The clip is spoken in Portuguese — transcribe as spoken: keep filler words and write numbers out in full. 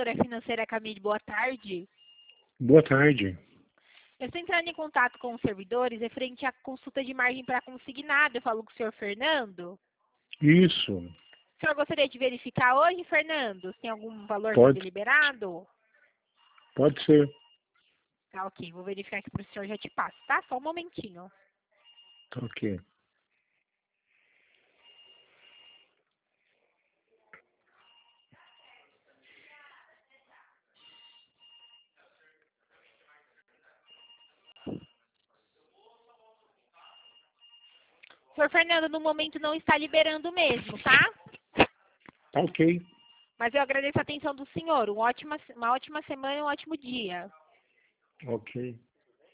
consultora financeira Camille, boa tarde. Boa tarde. Eu estou entrando em contato com os servidores referente à consulta de margem para consignado. Eu falo com o senhor Fernando. Isso. O senhor gostaria de verificar hoje, Fernando? Se tem algum valor Pode, liberado? pode ser. Tá, ok. Vou verificar aqui para o senhor, já te passo, tá? Só um momentinho. Tá ok. Senhor Fernando, no momento não está liberando mesmo, tá? Tá ok. Mas eu agradeço a atenção do senhor. Um ótima, uma ótima semana e um ótimo dia. Ok.